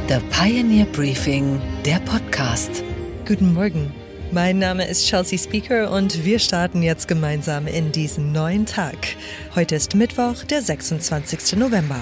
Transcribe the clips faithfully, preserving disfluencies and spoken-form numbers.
The Pioneer Briefing, der Podcast. Guten Morgen, mein Name ist Chelsea Speaker und wir starten jetzt gemeinsam in diesen neuen Tag. Heute ist Mittwoch, der sechsundzwanzigsten November.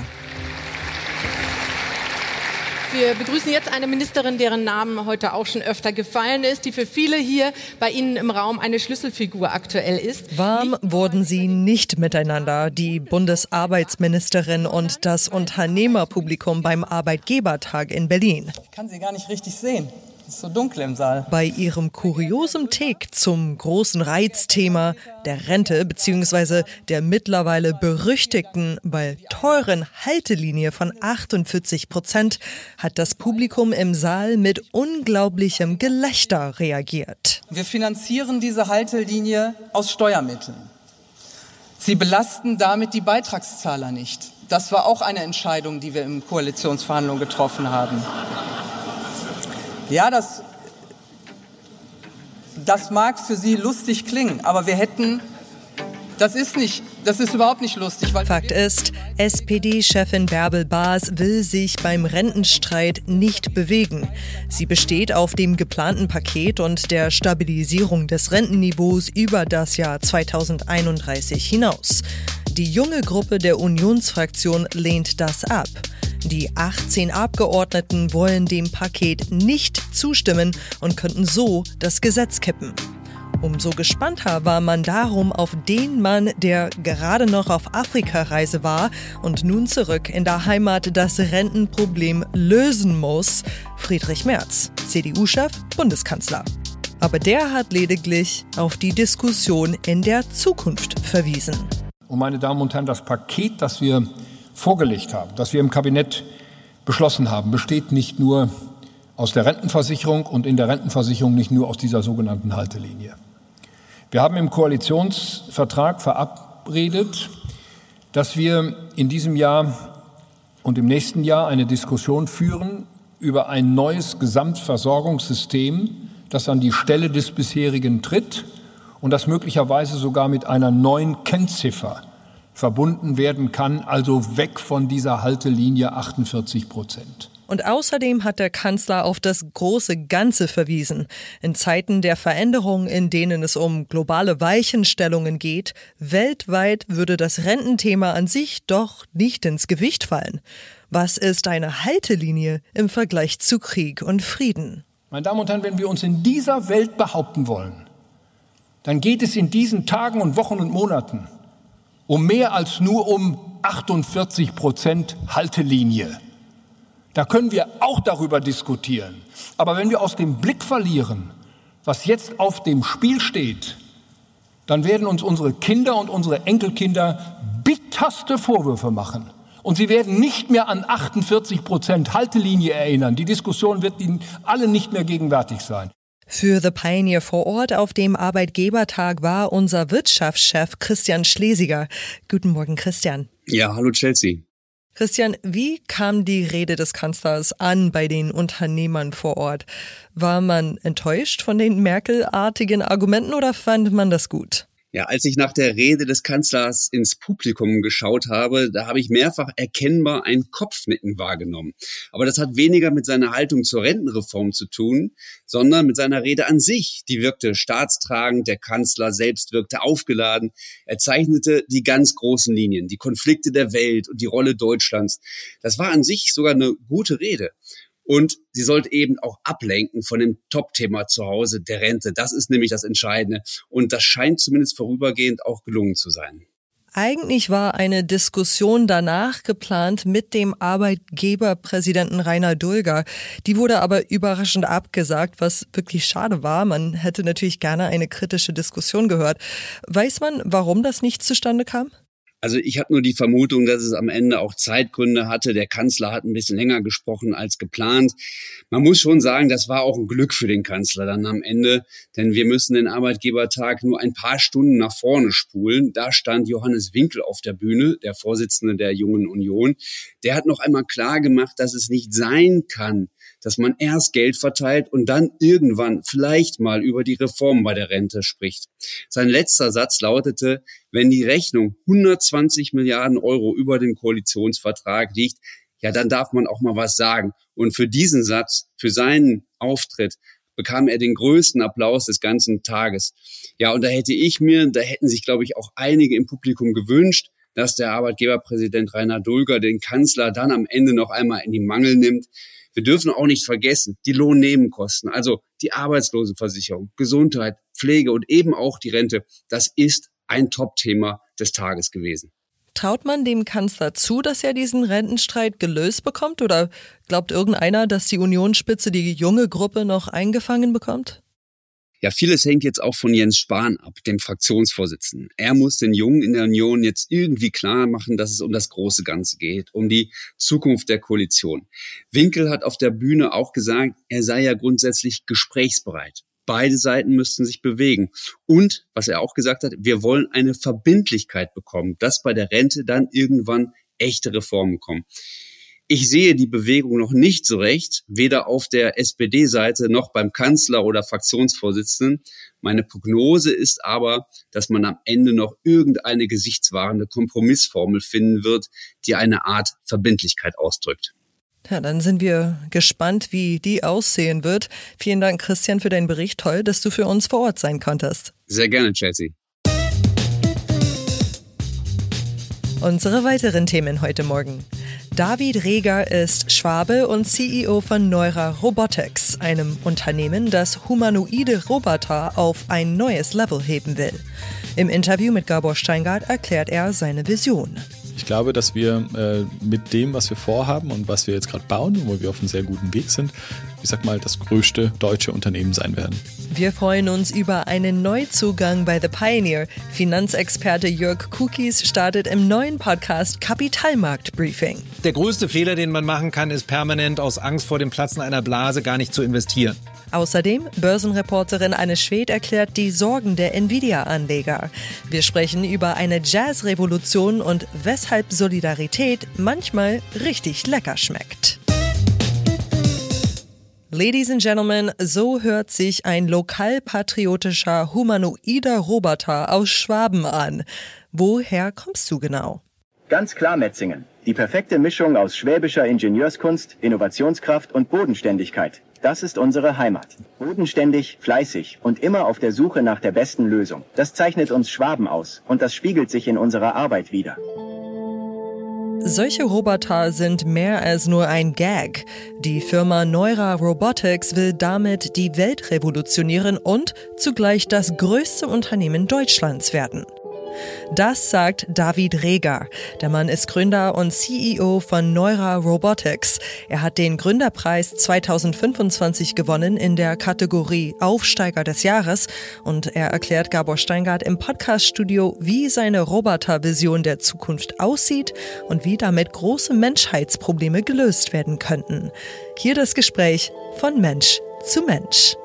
Wir begrüßen jetzt eine Ministerin, deren Name heute auch schon öfter gefallen ist, die für viele hier bei Ihnen im Raum eine Schlüsselfigur aktuell ist. Warm wurden sie nicht miteinander, die Bundesarbeitsministerin und das Unternehmerpublikum beim Arbeitgebertag in Berlin. Ich kann sie gar nicht richtig sehen. Es ist so dunkel im Saal. Bei ihrem kuriosen Take zum großen Reizthema der Rente bzw. der mittlerweile berüchtigten, weil teuren Haltelinie von achtundvierzig Prozent hat das Publikum im Saal mit unglaublichem Gelächter reagiert. Wir finanzieren diese Haltelinie aus Steuermitteln. Sie belasten damit die Beitragszahler nicht. Das war auch eine Entscheidung, die wir in Koalitionsverhandlungen getroffen haben. Ja, das, das mag für Sie lustig klingen, aber wir hätten, das ist nicht, das ist überhaupt nicht lustig. Weil Fakt ist, S P D-Chefin Bärbel Baas will sich beim Rentenstreit nicht bewegen. Sie besteht auf dem geplanten Paket und der Stabilisierung des Rentenniveaus über das Jahr zweitausendeinunddreißig hinaus. Die junge Gruppe der Unionsfraktion lehnt das ab. Die achtzehn Abgeordneten wollen dem Paket nicht zustimmen und könnten so das Gesetz kippen. Umso gespannter war man darum auf den Mann, der gerade noch auf Afrikareise war und nun zurück in der Heimat das Rentenproblem lösen muss, Friedrich Merz, C D U-Chef, Bundeskanzler. Aber der hat lediglich auf die Diskussion in der Zukunft verwiesen. Und meine Damen und Herren, das Paket, das wir vorgelegt haben, das wir im Kabinett beschlossen haben, besteht nicht nur aus der Rentenversicherung und in der Rentenversicherung nicht nur aus dieser sogenannten Haltelinie. Wir haben im Koalitionsvertrag verabredet, dass wir in diesem Jahr und im nächsten Jahr eine Diskussion führen über ein neues Gesamtversorgungssystem, das an die Stelle des bisherigen tritt und das möglicherweise sogar mit einer neuen Kennziffer verbunden werden kann, also weg von dieser Haltelinie achtundvierzig Prozent. Und außerdem hat der Kanzler auf das große Ganze verwiesen. In Zeiten der Veränderung, in denen es um globale Weichenstellungen geht, weltweit würde das Rententhema an sich doch nicht ins Gewicht fallen. Was ist eine Haltelinie im Vergleich zu Krieg und Frieden? Meine Damen und Herren, wenn wir uns in dieser Welt behaupten wollen, dann geht es in diesen Tagen und Wochen und Monaten um mehr als nur um achtundvierzig Prozent Haltelinie. Da können wir auch darüber diskutieren. Aber wenn wir aus dem Blick verlieren, was jetzt auf dem Spiel steht, dann werden uns unsere Kinder und unsere Enkelkinder bitterste Vorwürfe machen. Und sie werden nicht mehr an achtundvierzig Prozent Haltelinie erinnern. Die Diskussion wird ihnen alle nicht mehr gegenwärtig sein. Für The Pioneer vor Ort auf dem Arbeitgebertag war unser Wirtschaftschef Christian Schlesiger. Guten Morgen, Christian. Ja, hallo Chelsea. Christian, wie kam die Rede des Kanzlers an bei den Unternehmern vor Ort? War man enttäuscht von den Merkel-artigen Argumenten oder fand man das gut? Ja, als ich nach der Rede des Kanzlers ins Publikum geschaut habe, da habe ich mehrfach erkennbar ein Kopfnicken wahrgenommen. Aber das hat weniger mit seiner Haltung zur Rentenreform zu tun, sondern mit seiner Rede an sich. Die wirkte staatstragend, der Kanzler selbst wirkte aufgeladen. Er zeichnete die ganz großen Linien, die Konflikte der Welt und die Rolle Deutschlands. Das war an sich sogar eine gute Rede. Und sie sollte eben auch ablenken von dem Top-Thema zu Hause, der Rente. Das ist nämlich das Entscheidende. Und das scheint zumindest vorübergehend auch gelungen zu sein. Eigentlich war eine Diskussion danach geplant mit dem Arbeitgeberpräsidenten Rainer Dulger. Die wurde aber überraschend abgesagt, was wirklich schade war. Man hätte natürlich gerne eine kritische Diskussion gehört. Weiß man, warum das nicht zustande kam? Also ich habe nur die Vermutung, dass es am Ende auch Zeitgründe hatte. Der Kanzler hat ein bisschen länger gesprochen als geplant. Man muss schon sagen, das war auch ein Glück für den Kanzler dann am Ende, denn wir müssen den Arbeitgebertag nur ein paar Stunden nach vorne spulen. Da stand Johannes Winkel auf der Bühne, der Vorsitzende der Jungen Union. Der hat noch einmal klar gemacht, dass es nicht sein kann, dass man erst Geld verteilt und dann irgendwann vielleicht mal über die Reform bei der Rente spricht. Sein letzter Satz lautete: Wenn die Rechnung hundertzwanzig Milliarden Euro über dem Koalitionsvertrag liegt, ja, dann darf man auch mal was sagen. Und für diesen Satz, für seinen Auftritt, bekam er den größten Applaus des ganzen Tages. Ja, und da hätte ich mir, da hätten sich, glaube ich, auch einige im Publikum gewünscht, dass der Arbeitgeberpräsident Rainer Dulger den Kanzler dann am Ende noch einmal in die Mangel nimmt. Wir dürfen auch nicht vergessen, die Lohnnebenkosten, also die Arbeitslosenversicherung, Gesundheit, Pflege und eben auch die Rente, das ist ein Top-Thema des Tages gewesen. Traut man dem Kanzler zu, dass er diesen Rentenstreit gelöst bekommt? Oder glaubt irgendeiner, dass die Unionsspitze die junge Gruppe noch eingefangen bekommt? Ja, vieles hängt jetzt auch von Jens Spahn ab, dem Fraktionsvorsitzenden. Er muss den Jungen in der Union jetzt irgendwie klar machen, dass es um das große Ganze geht, um die Zukunft der Koalition. Winkel hat auf der Bühne auch gesagt, er sei ja grundsätzlich gesprächsbereit. Beide Seiten müssten sich bewegen. Und, was er auch gesagt hat, wir wollen eine Verbindlichkeit bekommen, dass bei der Rente dann irgendwann echte Reformen kommen. Ich sehe die Bewegung noch nicht so recht, weder auf der S P D-Seite noch beim Kanzler oder Fraktionsvorsitzenden. Meine Prognose ist aber, dass man am Ende noch irgendeine gesichtswahrende Kompromissformel finden wird, die eine Art Verbindlichkeit ausdrückt. Ja, dann sind wir gespannt, wie die aussehen wird. Vielen Dank, Christian, für deinen Bericht. Toll, dass du für uns vor Ort sein konntest. Sehr gerne, Chelsea. Unsere weiteren Themen heute Morgen. David Reger ist Schwabe und C E O von Neura Robotics, einem Unternehmen, das humanoide Roboter auf ein neues Level heben will. Im Interview mit Gabor Steingart erklärt er seine Vision. Ich glaube, dass wir äh, mit dem, was wir vorhaben und was wir jetzt gerade bauen, wo wir auf einem sehr guten Weg sind, ich sag mal, das größte deutsche Unternehmen sein werden. Wir freuen uns über einen Neuzugang bei The Pioneer. Finanzexperte Jörg Kukis startet im neuen Podcast Kapitalmarkt Briefing. Der größte Fehler, den man machen kann, ist permanent aus Angst vor dem Platzen einer Blase gar nicht zu investieren. Außerdem, Börsenreporterin Anne Schwedt erklärt die Sorgen der Nvidia-Anleger. Wir sprechen über eine Jazz-Revolution und weshalb Solidarität manchmal richtig lecker schmeckt. Ladies and Gentlemen, so hört sich ein lokalpatriotischer humanoider Roboter aus Schwaben an. Woher kommst du genau? Ganz klar Metzingen. Die perfekte Mischung aus schwäbischer Ingenieurskunst, Innovationskraft und Bodenständigkeit. Das ist unsere Heimat. Bodenständig, fleißig und immer auf der Suche nach der besten Lösung. Das zeichnet uns Schwaben aus und das spiegelt sich in unserer Arbeit wider. Solche Roboter sind mehr als nur ein Gag. Die Firma Neura Robotics will damit die Welt revolutionieren und zugleich das größte Unternehmen Deutschlands werden. Das sagt David Reger. Der Mann ist Gründer und C E O von Neura Robotics. Er hat den Gründerpreis zweitausendfünfundzwanzig gewonnen in der Kategorie Aufsteiger des Jahres und er erklärt Gabor Steingart im Podcaststudio, wie seine Robotervision der Zukunft aussieht und wie damit große Menschheitsprobleme gelöst werden könnten. Hier das Gespräch von Mensch zu Mensch.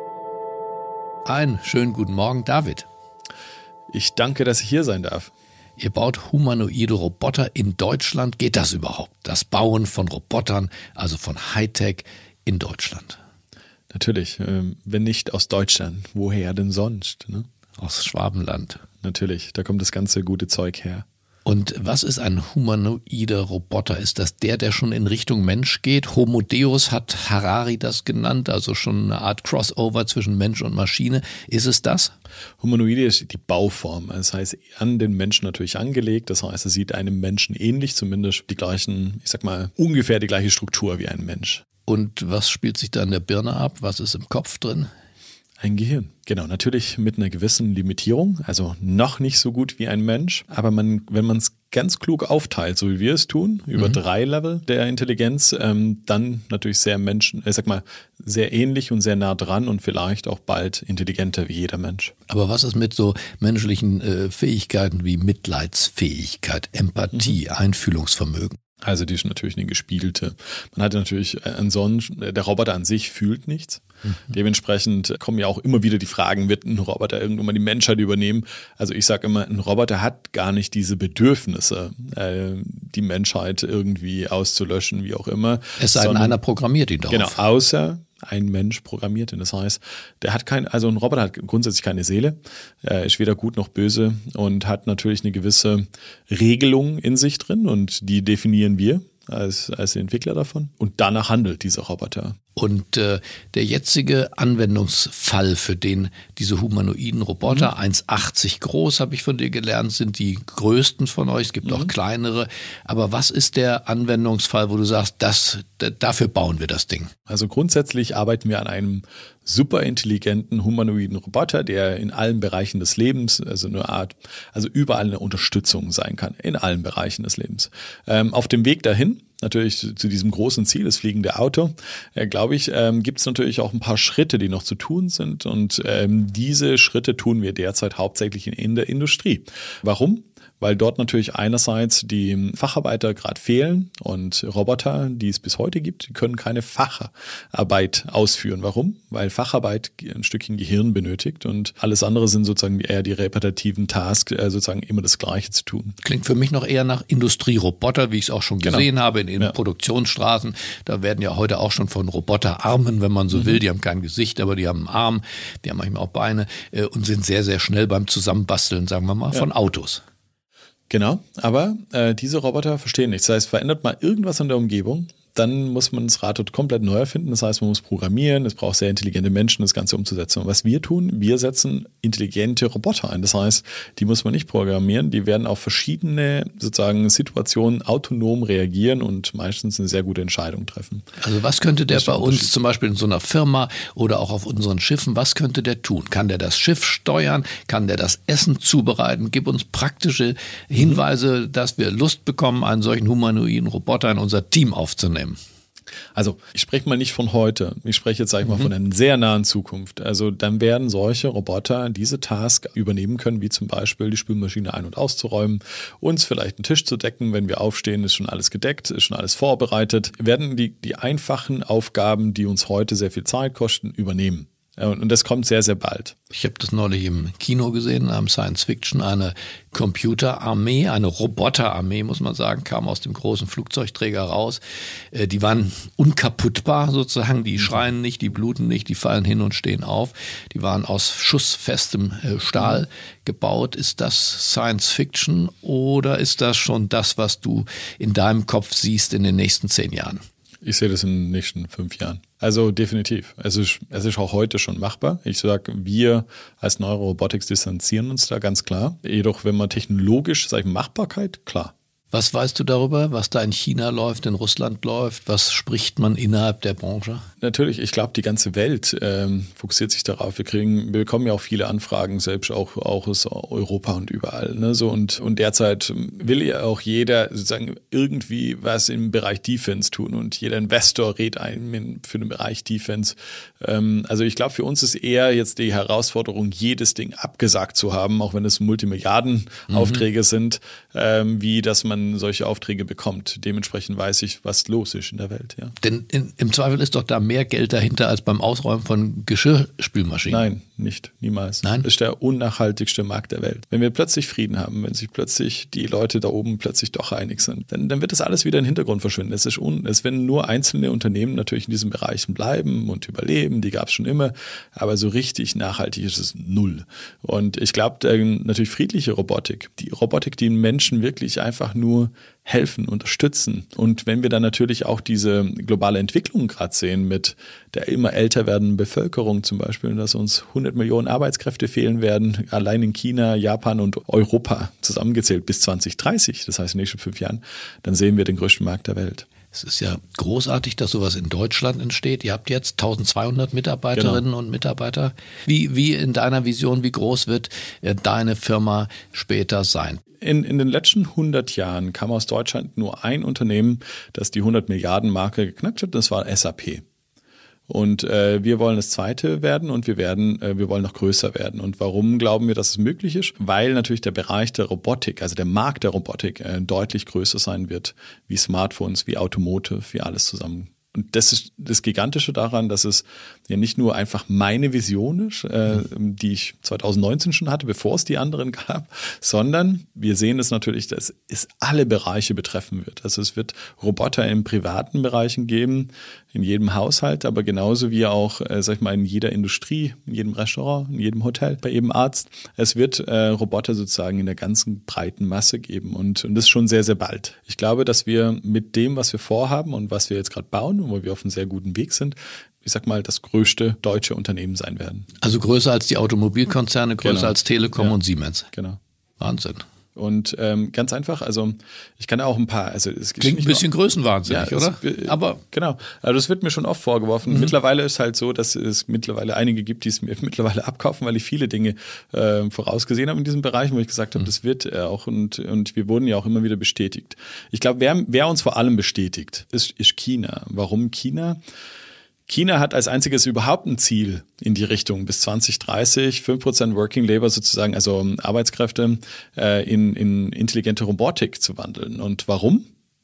Einen schönen guten Morgen, David. Ich danke, dass ich hier sein darf. Ihr baut humanoide Roboter in Deutschland. Geht das überhaupt? Das Bauen von Robotern, also von Hightech in Deutschland? Natürlich, äh, wenn nicht aus Deutschland, woher denn sonst? Ne? Aus Schwabenland. Natürlich, da kommt das ganze gute Zeug her. Und was ist ein humanoider Roboter? Ist das der, der schon in Richtung Mensch geht? Homo Deus hat Harari das genannt, also schon eine Art Crossover zwischen Mensch und Maschine. Ist es das? Humanoide ist die Bauform, das heißt an den Menschen natürlich angelegt, das heißt, es sieht einem Menschen ähnlich, zumindest die gleichen, ich sag mal, ungefähr die gleiche Struktur wie ein Mensch. Und was spielt sich da in der Birne ab? Was ist im Kopf drin? Ein Gehirn, genau, natürlich mit einer gewissen Limitierung, also noch nicht so gut wie ein Mensch, aber man, wenn man es ganz klug aufteilt, so wie wir es tun, über mhm. drei Level der Intelligenz, ähm, dann natürlich sehr Menschen, ich sag mal, sehr ähnlich und sehr nah dran und vielleicht auch bald intelligenter wie jeder Mensch. Aber was ist mit so menschlichen äh, Fähigkeiten wie Mitleidsfähigkeit, Empathie, mhm. Einfühlungsvermögen? Also die ist natürlich eine gespiegelte. Man hatte natürlich ansonsten, der Roboter an sich fühlt nichts. Mhm. Dementsprechend kommen ja auch immer wieder die Fragen, wird ein Roboter irgendwann mal die Menschheit übernehmen? Also ich sage immer, ein Roboter hat gar nicht diese Bedürfnisse, äh, die Menschheit irgendwie auszulöschen, wie auch immer. Es sei denn, einer programmiert ihn darauf. Genau, außer ein Mensch programmiert ihn. Das heißt, der hat kein, also ein Roboter hat grundsätzlich keine Seele, er ist weder gut noch böse und hat natürlich eine gewisse Regelung in sich drin und die definieren wir. als, als Entwickler davon. Und danach handelt dieser Roboter. Und äh, der jetzige Anwendungsfall, für den diese humanoiden Roboter, mhm. eins Komma achtzig groß, habe ich von dir gelernt, sind die größten von euch. Es gibt mhm. auch kleinere. Aber was ist der Anwendungsfall, wo du sagst, das, d- dafür bauen wir das Ding? Also grundsätzlich arbeiten wir an einem superintelligenten humanoiden Roboter, der in allen Bereichen des Lebens, also eine Art, also überall eine Unterstützung sein kann, in allen Bereichen des Lebens. Ähm, auf dem Weg dahin, natürlich zu diesem großen Ziel, das fliegende Auto, äh, glaube ich, ähm, gibt es natürlich auch ein paar Schritte, die noch zu tun sind. Und ähm, diese Schritte tun wir derzeit hauptsächlich in, in der Industrie. Warum? Weil dort natürlich einerseits die Facharbeiter gerade fehlen und Roboter, die es bis heute gibt, die können keine Facharbeit ausführen. Warum? Weil Facharbeit ein Stückchen Gehirn benötigt und alles andere sind sozusagen eher die repetitiven Tasks, sozusagen immer das Gleiche zu tun. Klingt für mich noch eher nach Industrieroboter, wie ich es auch schon gesehen genau. habe in, in ja. Produktionsstraßen. Da werden ja heute auch schon von Roboterarmen, wenn man so mhm. will, die haben kein Gesicht, aber die haben einen Arm, die haben manchmal auch Beine äh, und sind sehr, sehr schnell beim Zusammenbasteln, sagen wir mal, ja. von Autos. Genau, aber äh, diese Roboter verstehen nichts. Das heißt, verändert mal irgendwas in der Umgebung, dann muss man das Rad dort komplett neu erfinden. Das heißt, man muss programmieren, es braucht sehr intelligente Menschen, das Ganze umzusetzen. Und was wir tun, wir setzen intelligente Roboter ein. Das heißt, die muss man nicht programmieren, die werden auf verschiedene sozusagen Situationen autonom reagieren und meistens eine sehr gute Entscheidung treffen. Also was könnte der bei uns zum Beispiel in so einer Firma oder auch auf unseren Schiffen, was könnte der tun? Kann der das Schiff steuern? Kann der das Essen zubereiten? Gib uns praktische Hinweise, mhm. dass wir Lust bekommen, einen solchen humanoiden Roboter in unser Team aufzunehmen. Also ich spreche mal nicht von heute, ich spreche jetzt, sage ich mal, von einer sehr nahen Zukunft. Also dann werden solche Roboter diese Task übernehmen können, wie zum Beispiel die Spülmaschine ein- und auszuräumen, uns vielleicht einen Tisch zu decken, wenn wir aufstehen, ist schon alles gedeckt, ist schon alles vorbereitet, werden die, die einfachen Aufgaben, die uns heute sehr viel Zeit kosten, übernehmen. Und das kommt sehr, sehr bald. Ich habe das neulich im Kino gesehen, am Science Fiction, eine Computerarmee, eine Roboterarmee, muss man sagen, kam aus dem großen Flugzeugträger raus. Die waren unkaputtbar sozusagen, die schreien nicht, die bluten nicht, die fallen hin und stehen auf. Die waren aus schussfestem Stahl gebaut. Ist das Science Fiction oder ist das schon das, was du in deinem Kopf siehst in den nächsten zehn Jahren? Ich sehe das in den nächsten fünf Jahren. Also definitiv. Es ist, es ist auch heute schon machbar. Ich sage, wir als Neurorobotics distanzieren uns da ganz klar. Jedoch, wenn man technologisch, sage ich, Machbarkeit, klar. Was weißt du darüber, was da in China läuft, in Russland läuft? Was spricht man innerhalb der Branche? Natürlich, ich glaube, die ganze Welt ähm, fokussiert sich darauf. Wir kriegen, wir bekommen ja auch viele Anfragen, selbst auch, auch aus Europa und überall. Ne? So und, und derzeit will ja auch jeder sozusagen irgendwie was im Bereich Defense tun und jeder Investor rät ein für den Bereich Defense. Ähm, also ich glaube, für uns ist eher jetzt die Herausforderung, jedes Ding abgesagt zu haben, auch wenn es Multimilliarden-Aufträge mhm. sind, ähm, wie dass man solche Aufträge bekommt. Dementsprechend weiß ich, was los ist in der Welt. Ja. Denn in, im Zweifel ist doch da mehr Geld dahinter als beim Ausräumen von Geschirrspülmaschinen. Nein, nicht, niemals. Nein? Das ist der unnachhaltigste Markt der Welt. Wenn wir plötzlich Frieden haben, wenn sich plötzlich die Leute da oben plötzlich doch einig sind, dann, dann wird das alles wieder in den Hintergrund verschwinden. Es ist un, es werden nur einzelne Unternehmen natürlich in diesen Bereichen bleiben und überleben, die gab es schon immer, aber so richtig nachhaltig ist es null. Und ich glaube, natürlich friedliche Robotik, die Robotik, die Menschen wirklich einfach nur nur helfen, unterstützen. Und wenn wir dann natürlich auch diese globale Entwicklung gerade sehen mit der immer älter werdenden Bevölkerung zum Beispiel, dass uns hundert Millionen Arbeitskräfte fehlen werden, allein in China, Japan und Europa zusammengezählt bis zwanzig dreißig, das heißt in den nächsten fünf Jahren, dann sehen wir den größten Markt der Welt. Es ist ja großartig, dass sowas in Deutschland entsteht. Ihr habt jetzt tausendzweihundert Mitarbeiterinnen genau. und Mitarbeiter. Wie, wie in deiner Vision, wie groß wird deine Firma später sein? In, in den letzten hundert Jahren kam aus Deutschland nur ein Unternehmen, das die hundert Milliarden Marke geknackt hat, das war S A P. Und äh, wir wollen das zweite werden und wir werden, äh, wir wollen noch größer werden. Und warum glauben wir, dass es möglich ist? Weil natürlich der Bereich der Robotik, also der Markt der Robotik, äh, deutlich größer sein wird, wie Smartphones, wie Automotive, wie alles zusammen Und das ist das Gigantische daran, dass es ja nicht nur einfach meine Vision ist, äh, die ich zwanzig neunzehn schon hatte, bevor es die anderen gab, sondern wir sehen es natürlich, dass es alle Bereiche betreffen wird. Also es wird Roboter in privaten Bereichen geben, in jedem Haushalt, aber genauso wie auch, äh, sag ich mal, in jeder Industrie, in jedem Restaurant, in jedem Hotel, bei jedem Arzt. Es wird äh, Roboter sozusagen in der ganzen breiten Masse geben und, und das schon sehr, sehr bald. Ich glaube, dass wir mit dem, was wir vorhaben und was wir jetzt gerade bauen, wo wir auf einem sehr guten Weg sind, ich sag mal, das größte deutsche Unternehmen sein werden. Also größer als die Automobilkonzerne, größer genau. als Telekom ja. und Siemens. Genau. Wahnsinn. Und ähm, ganz einfach, also ich kann auch ein paar, also es klingt ein bisschen nur, größenwahnsinnig, ja, oder? Es, aber genau, also das wird mir schon oft vorgeworfen. Mhm. Mittlerweile ist halt so, dass es mittlerweile einige gibt, die es mir mittlerweile abkaufen, weil ich viele Dinge äh, vorausgesehen habe in diesem Bereich, wo ich gesagt habe, mhm. das wird äh, auch und und wir wurden ja auch immer wieder bestätigt. Ich glaube, wer wer uns vor allem bestätigt, ist, ist China. Warum China? China hat als einziges überhaupt ein Ziel in die Richtung, bis zwanzig dreißig fünf Prozent Working Labor sozusagen, also Arbeitskräfte äh, in, in intelligente Robotik zu wandeln. Und warum?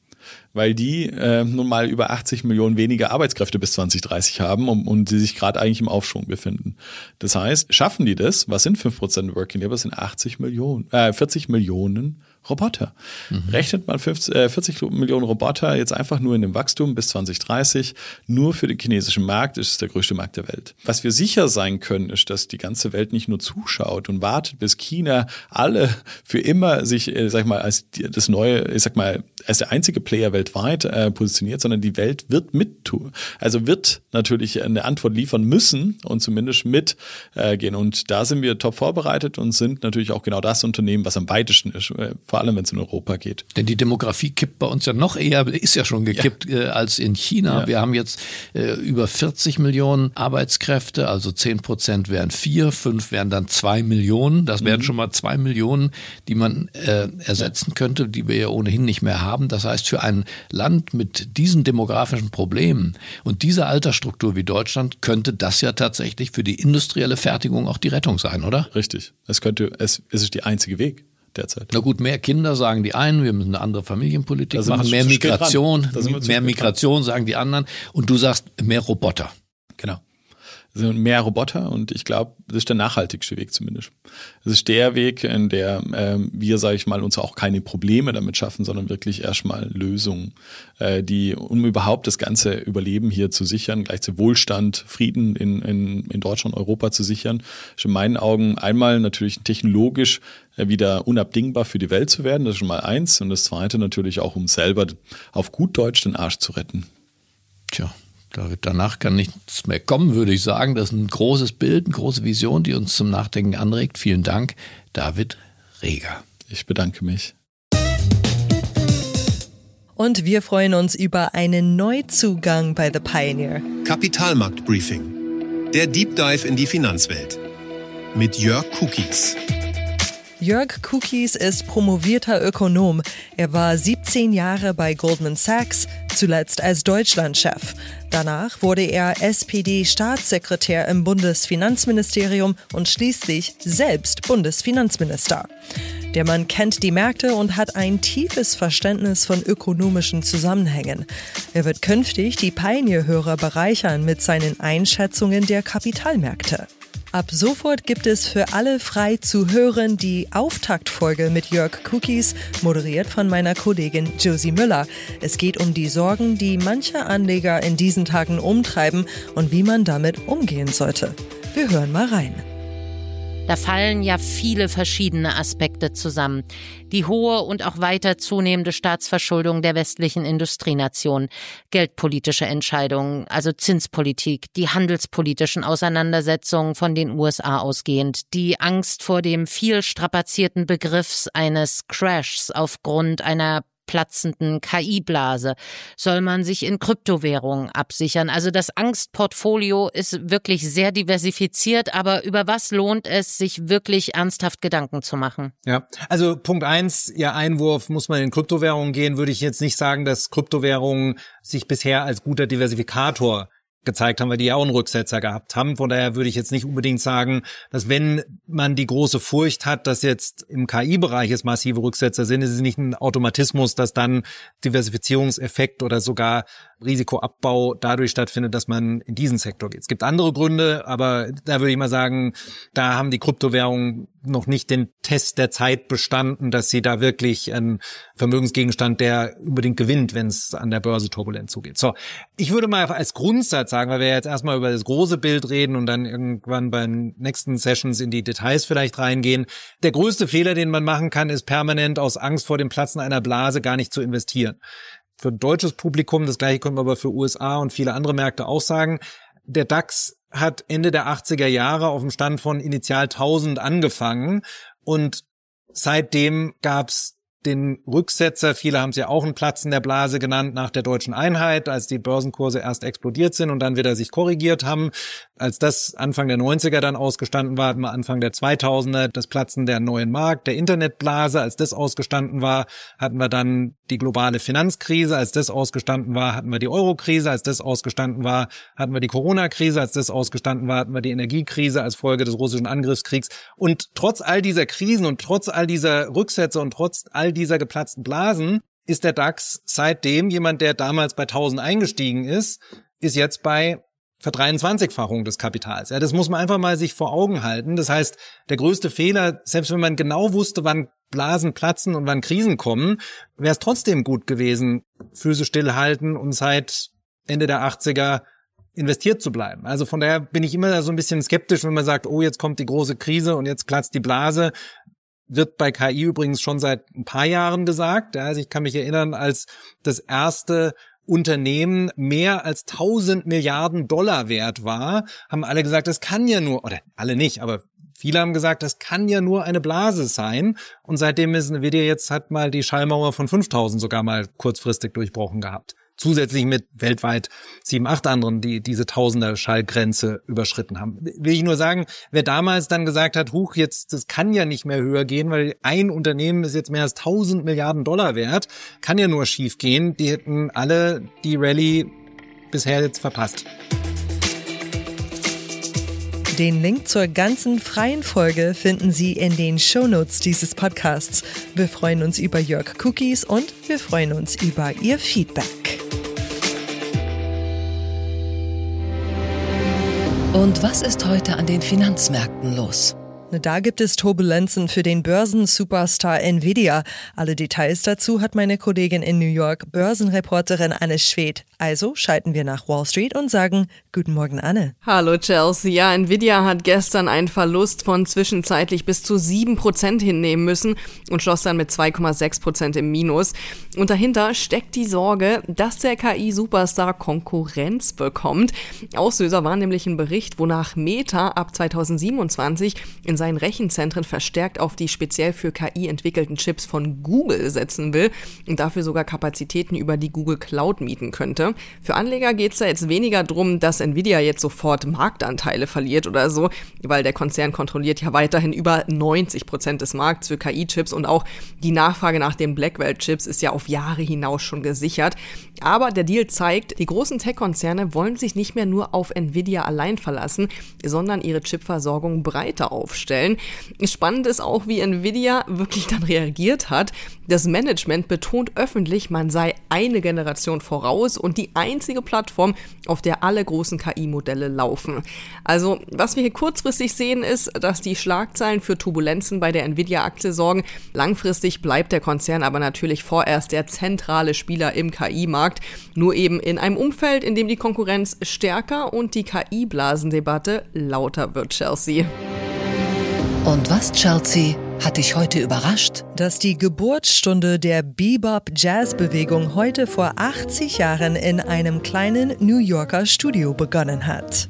Weil die äh, nun mal über achtzig Millionen weniger Arbeitskräfte bis zwanzig dreißig haben und, und sie sich gerade eigentlich im Aufschwung befinden. Das heißt, schaffen die das, was sind fünf Prozent Working Labor, das sind achtzig Millionen, äh, vierzig Millionen Roboter. Mhm. Rechnet man fünfzig, äh, vierzig Millionen Roboter jetzt einfach nur in dem Wachstum bis zwanzig dreißig, nur für den chinesischen Markt, ist es der größte Markt der Welt. Was wir sicher sein können, ist, dass die ganze Welt nicht nur zuschaut und wartet, bis China alle für immer sich, äh, sag ich mal, als die, das neue, ich sag mal, als der einzige Player weltweit äh, positioniert, sondern die Welt wird mit tun. Also wird natürlich eine Antwort liefern müssen und zumindest mit äh, gehen. Und da sind wir top vorbereitet und sind natürlich auch genau das Unternehmen, was am weitesten ist, äh, vor allem wenn es in Europa geht. Denn die Demografie kippt bei uns ja noch eher, ist ja schon gekippt ja. äh, als in China. Ja. Wir haben jetzt äh, über vierzig Millionen Arbeitskräfte, also zehn Prozent wären vier, fünf wären dann zwei Millionen. Das wären mhm. schon mal zwei Millionen, die man äh, ersetzen ja. könnte, die wir ja ohnehin nicht mehr haben. Das heißt, für ein Land mit diesen demografischen Problemen und dieser Altersstruktur wie Deutschland könnte das ja tatsächlich für die industrielle Fertigung auch die Rettung sein, oder? Richtig. Es könnte, es, es ist der einzige Weg derzeit. Na gut, mehr Kinder sagen die einen, wir müssen eine andere Familienpolitik machen, mehr Migration, mehr Migration sagen die anderen und du sagst mehr Roboter. Genau. Also mehr Roboter und ich glaube, das ist der nachhaltigste Weg zumindest. Das ist der Weg, in der äh, wir, sage ich mal, uns auch keine Probleme damit schaffen, sondern wirklich erstmal Lösungen, äh, die, um überhaupt das ganze Überleben hier zu sichern, gleich zu Wohlstand, Frieden in, in, in Deutschland, Europa zu sichern, ist in meinen Augen einmal natürlich technologisch äh, wieder unabdingbar für die Welt zu werden, das ist schon mal eins. Und das zweite natürlich auch, um selber auf gut Deutsch den Arsch zu retten. Tja. Danach kann nichts mehr kommen, würde ich sagen. Das ist ein großes Bild, eine große Vision, die uns zum Nachdenken anregt. Vielen Dank, David Reger. Ich bedanke mich. Und wir freuen uns über einen Neuzugang bei The Pioneer. Kapitalmarkt-Briefing. Der Deep Dive in die Finanzwelt. Mit Jörg Kukis. Jörg Kukis ist promovierter Ökonom. Er war siebzehn Jahre bei Goldman Sachs, zuletzt als Deutschlandchef. Danach wurde er S P D-Staatssekretär im Bundesfinanzministerium und schließlich selbst Bundesfinanzminister. Der Mann kennt die Märkte und hat ein tiefes Verständnis von ökonomischen Zusammenhängen. Er wird künftig die Pioneer-Hörer bereichern mit seinen Einschätzungen der Kapitalmärkte. Ab sofort gibt es für alle frei zu hören die Auftaktfolge mit Jörg Kukis, moderiert von meiner Kollegin Josie Müller. Es geht um die Sorgen, die manche Anleger in diesen Tagen umtreiben und wie man damit umgehen sollte. Wir hören mal rein. Da fallen ja viele verschiedene Aspekte zusammen. Die hohe und auch weiter zunehmende Staatsverschuldung der westlichen Industrienationen, geldpolitische Entscheidungen, also Zinspolitik, die handelspolitischen Auseinandersetzungen von den U S A ausgehend, die Angst vor dem viel strapazierten Begriffs eines Crashs aufgrund einer platzenden K I-Blase. Soll man sich in Kryptowährungen absichern? Also das Angstportfolio ist wirklich sehr diversifiziert, aber über was lohnt es, sich wirklich ernsthaft Gedanken zu machen? Ja, also Punkt eins, Ihr Einwurf, muss man in Kryptowährungen gehen, würde ich jetzt nicht sagen, dass Kryptowährungen sich bisher als guter Diversifikator gezeigt haben, weil die ja auch einen Rücksetzer gehabt haben. Von daher würde ich jetzt nicht unbedingt sagen, dass wenn man die große Furcht hat, dass jetzt im K I-Bereich es massive Rücksetzer sind, ist es nicht ein Automatismus, dass dann Diversifizierungseffekt oder sogar Risikoabbau dadurch stattfindet, dass man in diesen Sektor geht. Es gibt andere Gründe, aber da würde ich mal sagen, da haben die Kryptowährungen noch nicht den Test der Zeit bestanden, dass sie da wirklich ein Vermögensgegenstand, der unbedingt gewinnt, wenn es an der Börse turbulent zugeht. So, ich würde mal als Grundsatz sagen, weil wir jetzt erstmal über das große Bild reden und dann irgendwann bei den nächsten Sessions in die Details vielleicht reingehen. Der größte Fehler, den man machen kann, ist permanent aus Angst vor dem Platzen einer Blase gar nicht zu investieren. Für ein deutsches Publikum, das gleiche können wir aber für U S A und viele andere Märkte auch sagen, der DAX hat Ende der achtziger Jahre auf dem Stand von initial tausend angefangen und seitdem gab's den Rücksetzer, viele haben es ja auch einen Platzen der Blase genannt, nach der deutschen Einheit, als die Börsenkurse erst explodiert sind und dann wieder sich korrigiert haben. Als das Anfang der neunziger dann ausgestanden war, hatten wir Anfang der zweitausender das Platzen der neuen Markt, der Internetblase. Als das ausgestanden war, hatten wir dann die globale Finanzkrise. Als das ausgestanden war, hatten wir die Eurokrise. Als das ausgestanden war, hatten wir die Corona-Krise. Als das ausgestanden war, hatten wir die Energiekrise als Folge des russischen Angriffskriegs. Und trotz all dieser Krisen und trotz all dieser Rücksetzer und trotz all dieser geplatzten Blasen ist der DAX seitdem, jemand, der damals bei tausend eingestiegen ist, ist jetzt bei Verdreiundzwanzigfachung des Kapitals. Ja, das muss man einfach mal sich vor Augen halten. Das heißt, der größte Fehler, selbst wenn man genau wusste, wann Blasen platzen und wann Krisen kommen, wäre es trotzdem gut gewesen, Füße stillhalten und seit Ende der achtziger investiert zu bleiben. Also von daher bin ich immer so ein bisschen skeptisch, wenn man sagt, oh, jetzt kommt die große Krise und jetzt platzt die Blase. Wird bei K I übrigens schon seit ein paar Jahren gesagt. Also ich kann mich erinnern, als das erste Unternehmen mehr als tausend Milliarden Dollar wert war, haben alle gesagt, das kann ja nur, oder alle nicht, aber viele haben gesagt, das kann ja nur eine Blase sein. Und seitdem ist Nvidia jetzt, hat mal die Schallmauer von fünftausend sogar mal kurzfristig durchbrochen gehabt. Zusätzlich mit weltweit sieben, acht anderen, die diese Tausender-Schallgrenze überschritten haben. Will ich nur sagen, wer damals dann gesagt hat, huch, jetzt, das kann ja nicht mehr höher gehen, weil ein Unternehmen ist jetzt mehr als tausend Milliarden Dollar wert, kann ja nur schief gehen, die hätten alle die Rallye bisher jetzt verpasst. Den Link zur ganzen freien Folge finden Sie in den Shownotes dieses Podcasts. Wir freuen uns über Jörg Cookies und wir freuen uns über Ihr Feedback. Und was ist heute an den Finanzmärkten los? Da gibt es Turbulenzen für den Börsen-Superstar Nvidia. Alle Details dazu hat meine Kollegin in New York, Börsenreporterin Anne Schwedt. Also schalten wir nach Wall Street und sagen Guten Morgen, Anne. Hallo Chelsea. Ja, Nvidia hat gestern einen Verlust von zwischenzeitlich bis zu sieben Prozent hinnehmen müssen und schloss dann mit zwei Komma sechs Prozent im Minus. Und dahinter steckt die Sorge, dass der K I-Superstar Konkurrenz bekommt. Auslöser war nämlich ein Bericht, wonach Meta ab zweitausendsiebenundzwanzig in seinen Rechenzentren verstärkt auf die speziell für K I entwickelten Chips von Google setzen will und dafür sogar Kapazitäten über die Google Cloud mieten könnte. Für Anleger geht es da jetzt weniger drum, dass Nvidia jetzt sofort Marktanteile verliert oder so, weil der Konzern kontrolliert ja weiterhin über neunzig Prozent des Markts für K I-Chips und auch die Nachfrage nach den Blackwell-Chips ist ja auf Jahre hinaus schon gesichert. Aber der Deal zeigt, die großen Tech-Konzerne wollen sich nicht mehr nur auf Nvidia allein verlassen, sondern ihre Chipversorgung breiter aufstellen. Spannend ist auch, wie Nvidia wirklich dann reagiert hat. Das Management betont öffentlich, man sei eine Generation voraus und die einzige Plattform, auf der alle großen K I-Modelle laufen. Also, was wir hier kurzfristig sehen, ist, dass die Schlagzeilen für Turbulenzen bei der Nvidia-Aktie sorgen. Langfristig bleibt der Konzern aber natürlich vorerst der zentrale Spieler im K I-Markt, nur eben in einem Umfeld, in dem die Konkurrenz stärker und die K I-Blasendebatte lauter wird, Chelsea. Und was, Chelsea, hat dich heute überrascht? Dass die Geburtsstunde der Bebop-Jazz-Bewegung heute vor achtzig Jahren in einem kleinen New Yorker Studio begonnen hat.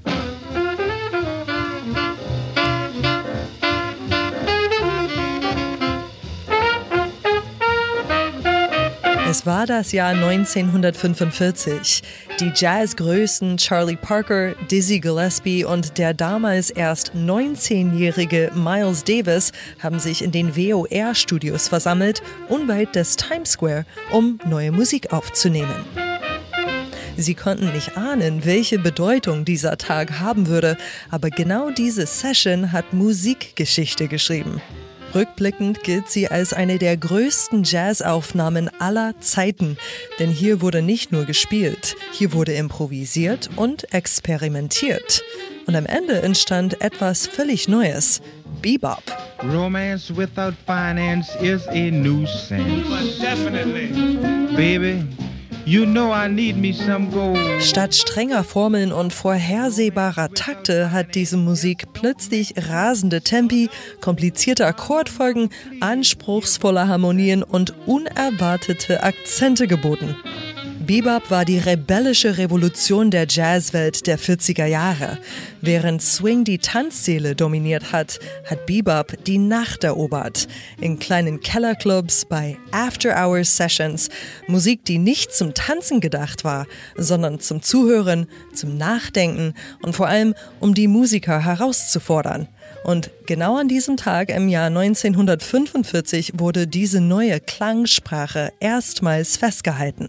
Es war das Jahr neunzehnhundertfünfundvierzig. Die Jazzgrößen Charlie Parker, Dizzy Gillespie und der damals erst neunzehnjährige Miles Davis haben sich in den W O R-Studios versammelt, unweit des Times Square, um neue Musik aufzunehmen. Sie konnten nicht ahnen, welche Bedeutung dieser Tag haben würde, aber genau diese Session hat Musikgeschichte geschrieben. Rückblickend gilt sie als eine der größten Jazzaufnahmen aller Zeiten, denn hier wurde nicht nur gespielt, hier wurde improvisiert und experimentiert. Und am Ende entstand etwas völlig Neues, Bebop. Romance without finance is a nuisance. Definitely. Baby, you know I need me some gold. Statt strenger Formeln und vorhersehbarer Takte hat diese Musik plötzlich rasende Tempi, komplizierte Akkordfolgen, anspruchsvolle Harmonien und unerwartete Akzente geboten. Bebop war die rebellische Revolution der Jazzwelt der vierziger Jahre. Während Swing die Tanzsäle dominiert hat, hat Bebop die Nacht erobert. In kleinen Kellerclubs, bei After-Hours-Sessions. Musik, die nicht zum Tanzen gedacht war, sondern zum Zuhören, zum Nachdenken und vor allem, um die Musiker herauszufordern. Und genau an diesem Tag im Jahr neunzehnhundertfünfundvierzig wurde diese neue Klangsprache erstmals festgehalten.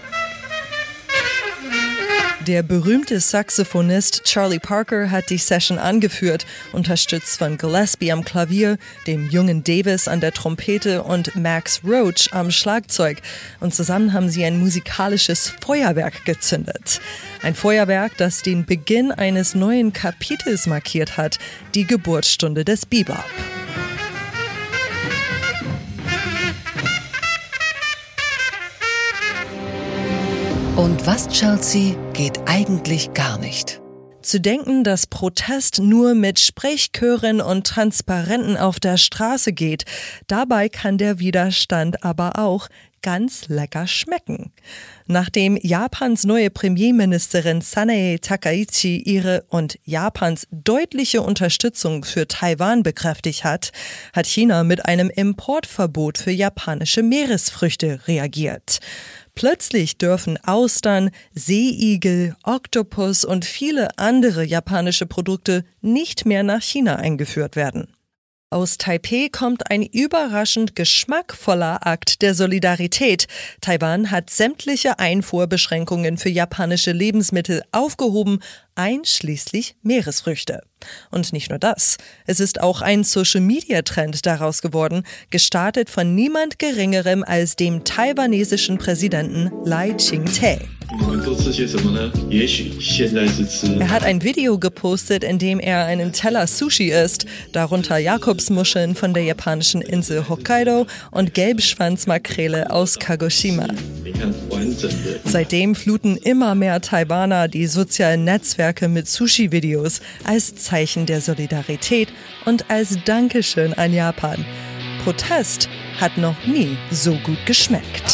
Der berühmte Saxophonist Charlie Parker hat die Session angeführt, unterstützt von Gillespie am Klavier, dem jungen Davis an der Trompete und Max Roach am Schlagzeug. Und zusammen haben sie ein musikalisches Feuerwerk gezündet. Ein Feuerwerk, das den Beginn eines neuen Kapitels markiert hat, die Geburtsstunde des Bebop. Und was, Chelsea, geht eigentlich gar nicht? Zu denken, dass Protest nur mit Sprechchören und Transparenten auf der Straße geht, dabei kann der Widerstand aber auch ganz lecker schmecken. Nachdem Japans neue Premierministerin Sanae Takaichi ihre und Japans deutliche Unterstützung für Taiwan bekräftigt hat, hat China mit einem Importverbot für japanische Meeresfrüchte reagiert. Plötzlich dürfen Austern, Seeigel, Oktopus und viele andere japanische Produkte nicht mehr nach China eingeführt werden. Aus Taipeh kommt ein überraschend geschmackvoller Akt der Solidarität. Taiwan hat sämtliche Einfuhrbeschränkungen für japanische Lebensmittel aufgehoben, einschließlich Meeresfrüchte. Und nicht nur das, es ist auch ein Social-Media-Trend daraus geworden, gestartet von niemand Geringerem als dem taiwanesischen Präsidenten Lai Ching-te. Er hat ein Video gepostet, in dem er einen Teller Sushi isst, darunter Jakobsmuscheln von der japanischen Insel Hokkaido und Gelbschwanzmakrele aus Kagoshima. Seitdem fluten immer mehr Taiwaner die sozialen Netzwerke mit Sushi-Videos als Zeichen der Solidarität und als Dankeschön an Japan. Protest hat noch nie so gut geschmeckt.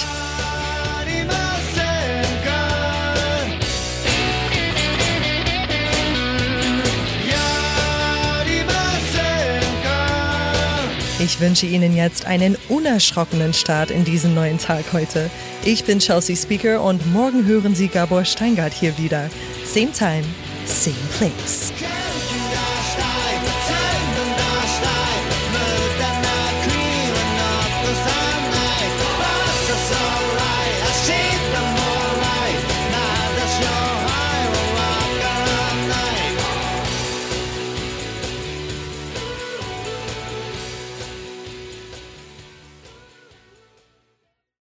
Ich wünsche Ihnen jetzt einen unerschrockenen Start in diesen neuen Tag heute. Ich bin Chelsea Speaker und morgen hören Sie Gabor Steingart hier wieder. Same time, same place.